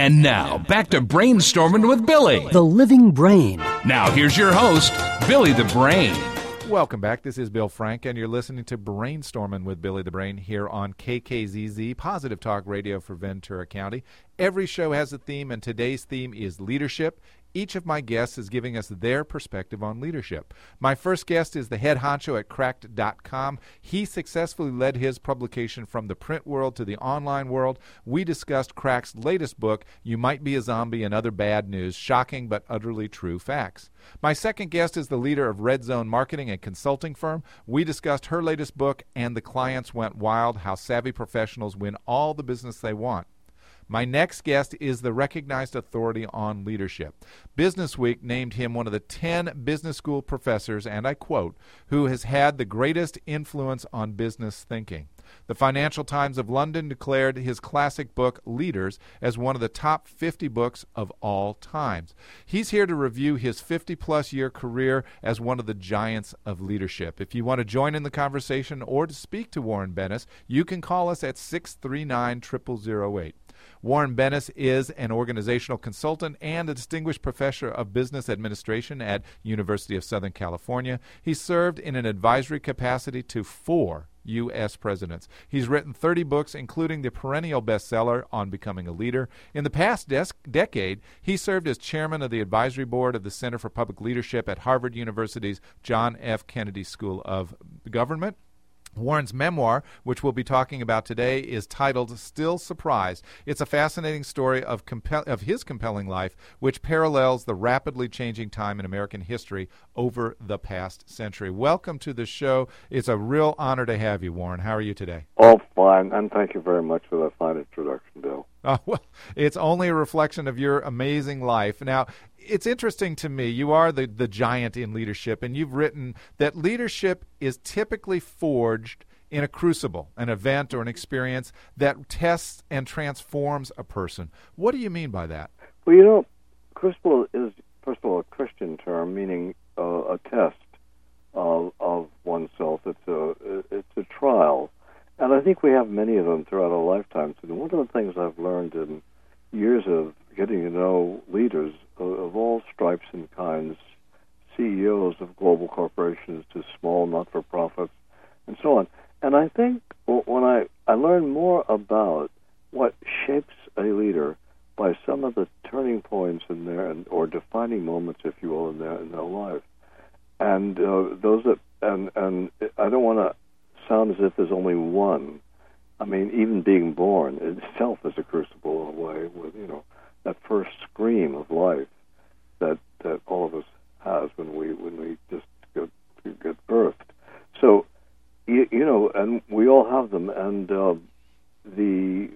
And now, back to Brainstorming with Billy, the living brain. Now, here's your host, Billy the Brain. Welcome back. This is Bill Frank, and you're listening to Brainstorming with Billy the Brain here on KKZZ, Positive Talk Radio for Ventura County. Every show has a theme, and today's theme is leadership. Each of my guests is giving us their perspective on leadership. My first guest is the head honcho at Cracked.com. He successfully led his publication from the print world to the online world. We discussed Crack's latest book, You Might Be a Zombie and Other Bad News, Shocking but Utterly True Facts. My second guest is the leader of Red Zone Marketing and Consulting Firm. We discussed her latest book, And the Clients Went Wild, How Savvy Professionals Win All the Business They Want. My next guest is the recognized authority on leadership. Business Week named him one of the 10 business school professors, and I quote, who has had the greatest influence on business thinking. The Financial Times of London declared his classic book, Leaders, as one of the top 50 books of all times. He's here to review his 50-plus year career as one of the giants of leadership. If you want to join in the conversation or to speak to Warren Bennis, you can call us at 639-0008. Warren Bennis is an organizational consultant and a distinguished professor of business administration at University of Southern California. He served in an advisory capacity to 4 U.S. presidents. He's written 30 books, including the perennial bestseller On Becoming a Leader. In the past decade, he served as chairman of the advisory board of the Center for Public Leadership at Harvard University's John F. Kennedy School of Government. Warren's memoir, which we'll be talking about today, is titled Still Surprised. It's a fascinating story of his compelling life, which parallels the rapidly changing time in American history over the past century. Welcome to the show. It's a real honor to have you, Warren. How are you today? Oh, fine, and thank you very much for that fine introduction, Bill. Well, it's only a reflection of your amazing life. Now, it's interesting to me, you are the giant in leadership, and you've written that leadership is typically forged in a crucible, an event or an experience that tests and transforms a person. What do you mean by that? Well, crucible is, first of all, a Christian term, meaning a test of oneself. It's a trial. And I think we have many of them throughout our lifetimes. And one of the things I've learned in years of getting to know leaders of all stripes and kinds, CEOs of global corporations to small not-for-profits, and so on. And I think when I learn more about what shapes a leader by some of the turning points in their, or defining moments, if you will, in their life, and those that, and I don't want to sound as if there's only one. I mean, even being born itself is a crucible in a way, with that first scream of life that all of us has when we just get birthed. So and we all have them. And the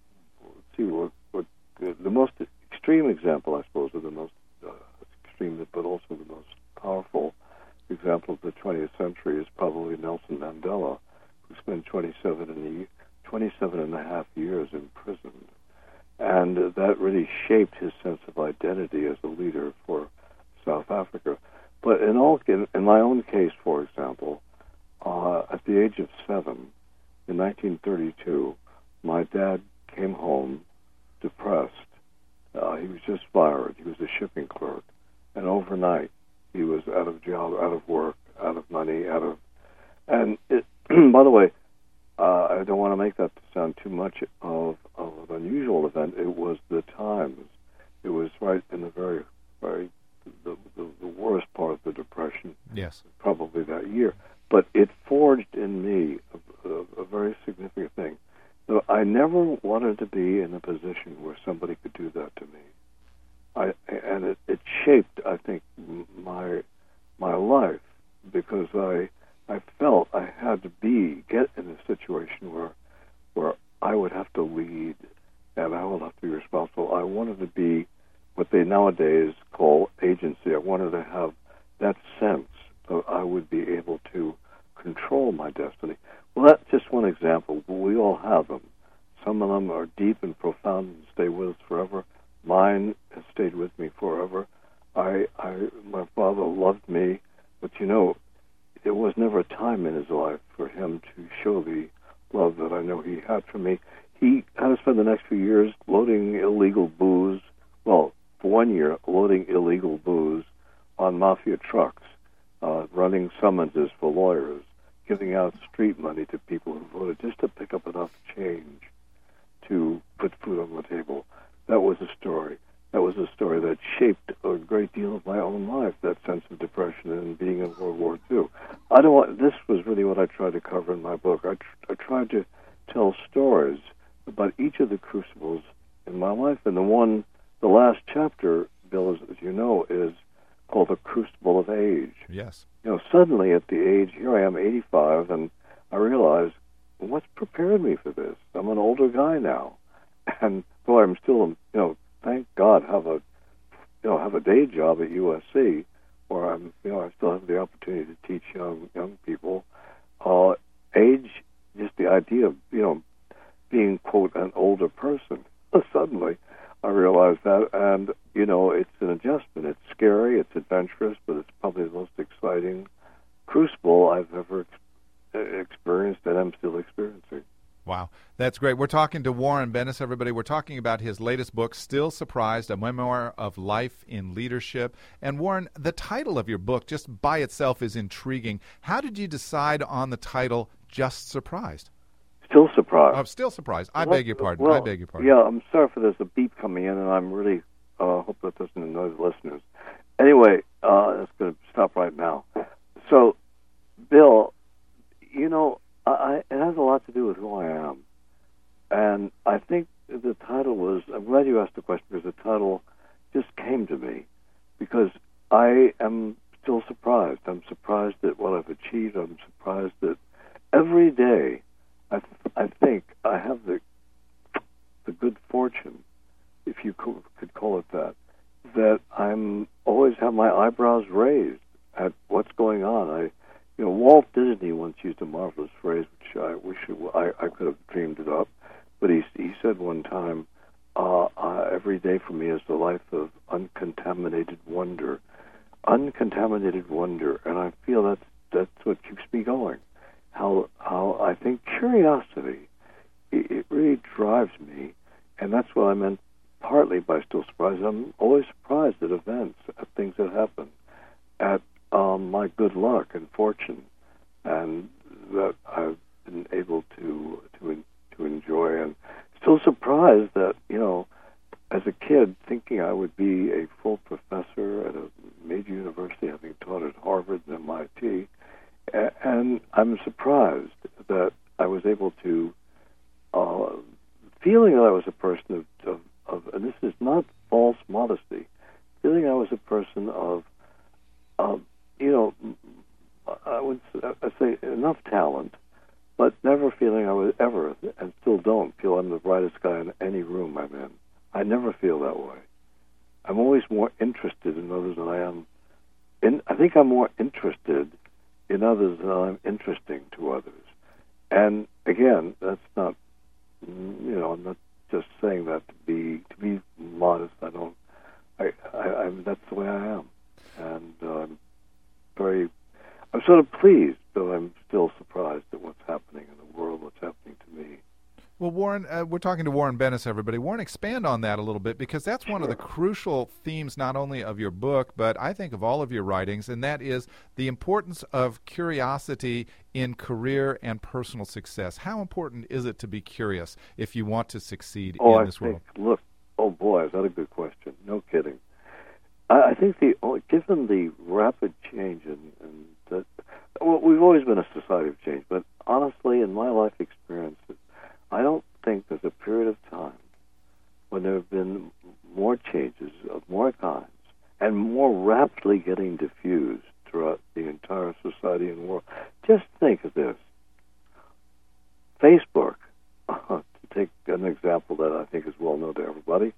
most extreme example, I suppose, or the most extreme, but also the most powerful example of the 20th century is probably Nelson Mandela, who spent 27 and a half years imprisoned. And that really shaped his sense of identity as a leader for South Africa. But in my own case, for example, at the age of 7, in 1932, my dad came home depressed. He was just fired. He was a shipping clerk. And overnight, he was out of job, out of work, out of money, and it, by the way, I don't want to make that sound too much of an unusual event. It was the times. It was right in the very the worst part of the Depression. Yes, probably that year. But it forged in me a very significant thing. So I never wanted to be in a position where somebody could do that to me. And it shaped, I think, my life, because I felt I had to get in a situation where I would have to lead and I would have to be responsible. I wanted to be what they nowadays call agency. I wanted to have that sense that I would be able to control my destiny. Well, that's just one example. We all have them. Some of them are deep and profound and stay with us forever. Mine has stayed with me forever. My father loved me, but there was never a time in his life for him to show the love that I know he had for me. He had to spend the next few years loading illegal booze one year loading illegal booze on mafia trucks, running summonses for lawyers, giving out street money to people who voted just to pick up enough change to put food on the table. That was a story. That was a story that shaped a great deal of my own life, that sense of depression and being in World War II. This was really what I tried to cover in my book. I tried to tell stories about each of the crucibles in my life. And the last chapter, Bill, as you know, is called The Crucible of Age. Yes. Suddenly at the age, here I am, 85, and I realize, what's prepared me for this? I'm an older guy now. And though I'm still, thank God, have a day job at USC, where I still have the opportunity to teach young people. Age, just the idea of being, quote, an older person. Suddenly, I realized that, and it's an adjustment. It's scary, it's adventurous, but it's probably the most exciting crucible I've ever experienced, and I'm still experiencing. Wow, that's great. We're talking to Warren Bennis, everybody. We're talking about his latest book, Still Surprised, a memoir of life in leadership. And Warren, the title of your book just by itself is intriguing. How did you decide on the title, Just Surprised? Still surprised. Oh, still surprised. I beg your pardon. Well, I beg your pardon. Yeah, I'm sorry for there's a beep coming in, and I'm really hope that doesn't annoy the listeners. Anyway, it's going to stop right now. So, Bill, it has a lot to do with who I am. And I think the title was, I'm glad you asked the question, because the title just came to me, because I am still surprised. I'm surprised at what I've achieved. I'm surprised that every day I think I have the good fortune, if you could call it that I'm always have my eyebrows raised at what's going on. Walt Disney once used a marvelous phrase, which I wish I could have dreamed it up, but he said one time, every day for me is the life of uncontaminated wonder. Uncontaminated wonder, and I feel that's what keeps me going. How I think curiosity, it really drives me, and that's what I meant partly by still surprised. I'm always surprised at events, at things that happen, at my good luck and fortune, and that I've been able to enjoy, and still surprised that, as a kid, thinking I would be a full professor at a major university, having taught at Harvard and MIT, and I'm surprised that I was able to, feeling that I was a person of, and this is not false modesty, feeling I was a person of, I'd say enough talent, but never feeling I was ever, and still don't feel I'm the brightest guy in any room I'm in. I never feel that way. I'm always more interested in others than I am. I think I'm more interested in others than I'm interesting to others. And again, that's not, I'm not just saying that to be modest. I'm that's the way I am. And I'm sort of pleased, though I'm still surprised at what's happening in the world, what's happening to me. Well, Warren, we're talking to Warren Bennis, everybody. Warren, expand on that a little bit, because that's one of the crucial themes not only of your book, but I think of all of your writings, and that is the importance of curiosity in career and personal success. How important is it to be curious if you want to succeed in this world? Look, oh boy, is that a good question. No kidding. I think given the rapid change we've always been a society of change, but honestly, in my life experience, I don't think there's a period of time when there have been more changes of more kinds and more rapidly getting diffused throughout the entire society and world. Just think of this. Facebook, to take an example that I think is well known to everybody,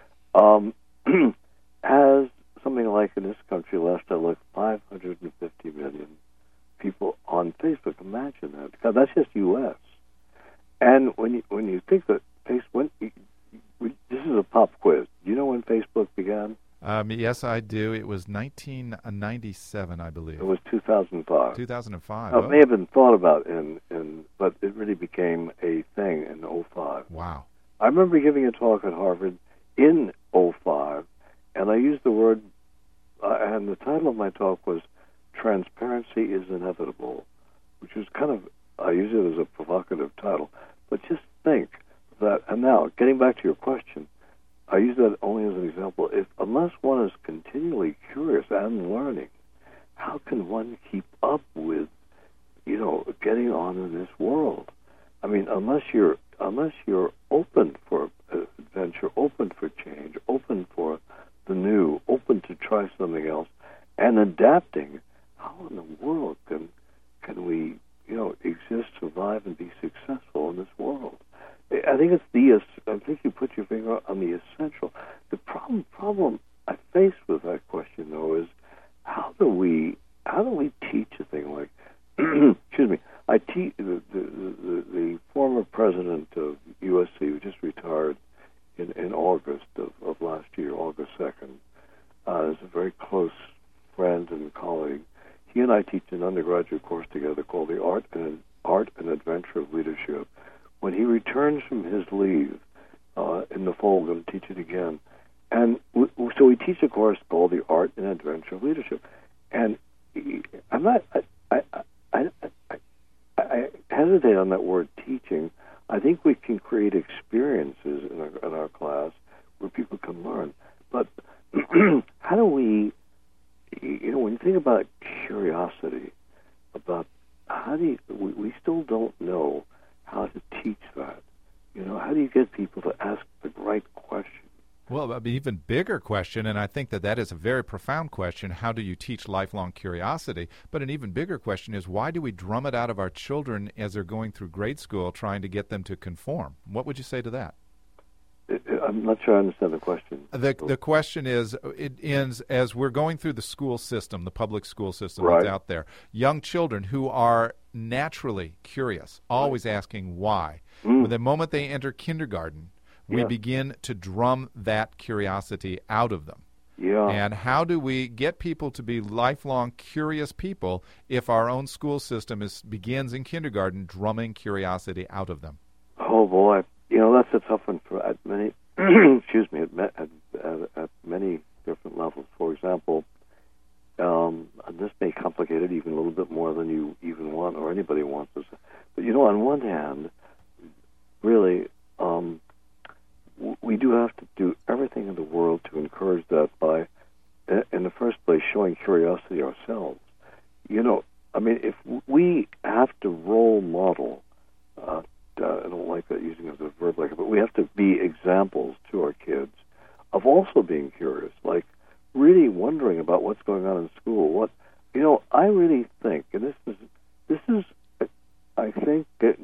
has something like, in this country, last I looked, 550 million people on Facebook. Imagine that. God, that's just U.S. And when you think that Facebook, this is a pop quiz. Do you know when Facebook began? Yes, I do. It was 1997, I believe. It was 2005. 2005. Now, it may have been thought about but it really became a thing in 2005. Wow. I remember giving a talk at Harvard in 2005, and I I used the word, and the title of my talk was "Transparency is Inevitable," which was kind of, I use it as a provocative title, but just think that, and now, getting back to your question, I use that only as an example. Unless one is continually curious and learning, how can one keep up with, getting on in this world? I mean, unless you're open for adventure, open for change, open for the new, open to try something else, and adapting, how in the world can we, exist, survive, and be successful in this world? I think I think you put your finger on the essential. The problem I face with that question, though, is how do we teach a thing like, excuse me, I teach the former president of USC, who just retired in August of last year, August 2nd, is a very close friend and colleague. He and I teach an undergraduate course together called the Art and Adventure of Leadership. When he returns from his leave in the fall, we're going to teach it again. And so we teach a course called the Art and Adventure of Leadership. And I hesitate on that word teaching. I think we can create experiences in our class where people can learn. But how do we, when you think about curiosity, about we still don't know how to teach that. How do you get people to ask the right question? Well, an even bigger question, and I think that is a very profound question, how do you teach lifelong curiosity? But an even bigger question is, why do we drum it out of our children as they're going through grade school, trying to get them to conform? What would you say to that? I'm not sure I understand the question. The question is, it ends as we're going through the school system, the public school system right. that's out there. Young children who are naturally curious, always asking why. But the moment they enter kindergarten, we begin to drum that curiosity out of them. Yeah. And how do we get people to be lifelong curious people if our own school system begins in kindergarten drumming curiosity out of them? Oh, boy. That's a tough one at many, excuse me, at many different levels. For example, and this may complicate it even a little bit more than you even want or anybody wants to say. But, on one hand, really, we do have to do everything in the world to encourage that by, in the first place, showing curiosity ourselves. If we have to role model, I don't like that using it as a verb like it, but we have to be examples to our kids of also being curious, like really wondering about what's going on in school. I really think, and this is, I think that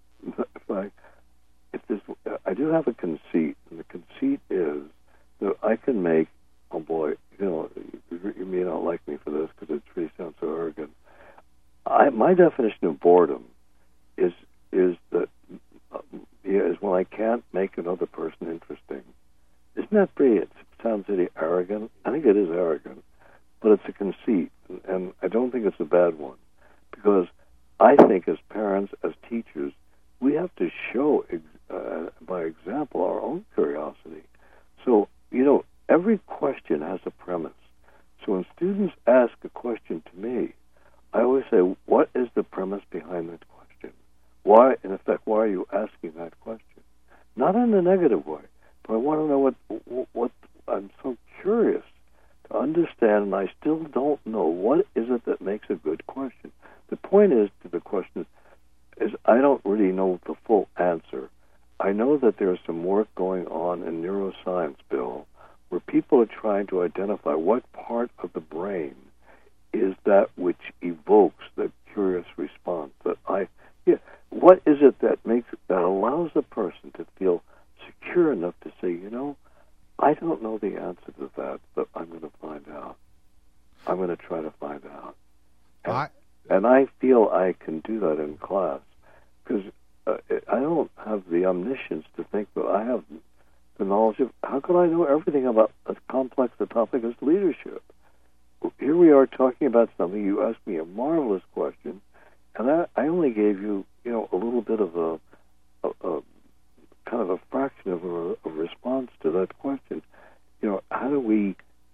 I do have a conceit, and the conceit is that I can make, oh boy, you may not like me for this because it really sounds so arrogant. My definition of boredom is that is when I can't make another person interesting. Isn't that pretty? It sounds really arrogant. I think it is arrogant, but it's a conceit, and I don't think it's a bad one, because I think as parents, as teachers, we have to show by example our own curiosity. So, every question has a premise. So when students ask a question to me, I always say, what is the premise behind that question? Why, in effect, why are you asking that question? Not in a negative way, but I want to know what I'm so curious to understand, and I still don't know what is it that makes a good question. The point is to the question is I don't really know the full answer. I know that there's some work going on in neuroscience, Bill, where people are trying to identify what part of the brain is that which evokes the curious response. What is it that allows a person to feel secure enough to say, I don't know the answer to that, but I'm going to find out. I'm going to try to find out. And I feel I can do that in class, because I don't have the omniscience to think that I have the knowledge of, how could I know everything about as complex a topic as leadership? Here we are talking about something. You asked me a marvelous question, and I only gave you, a little bit of a kind of a fraction of a response to that question. How do we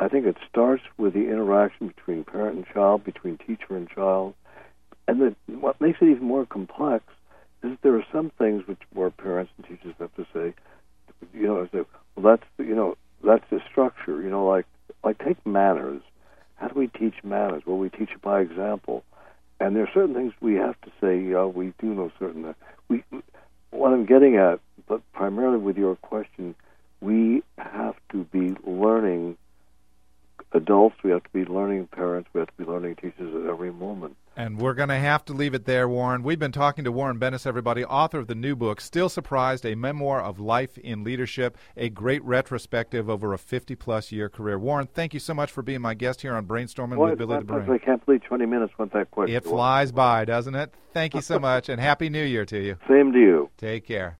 I think it starts with the interaction between parent and child, between teacher and child. And what makes it even more complex is that there are some things where parents and teachers have to say, well, that's the structure. Like take manners. How do we teach manners? Well, we teach it by example. And there are certain things we have to say, we do know certain things. What I'm getting at, but primarily with your question, we have to be learning adults, we have to be learning parents, we have to be learning teachers at every moment. And we're going to have to leave it there, Warren. We've been talking to Warren Bennis, everybody, author of the new book, Still Surprised, a memoir of life in leadership, a great retrospective over a 50-plus year career. Warren, thank you so much for being my guest here on Brainstorming with Billy the Brain. I can't believe 20 minutes went that quick. It flies by, doesn't it? Thank you so much, and Happy New Year to you. Same to you. Take care.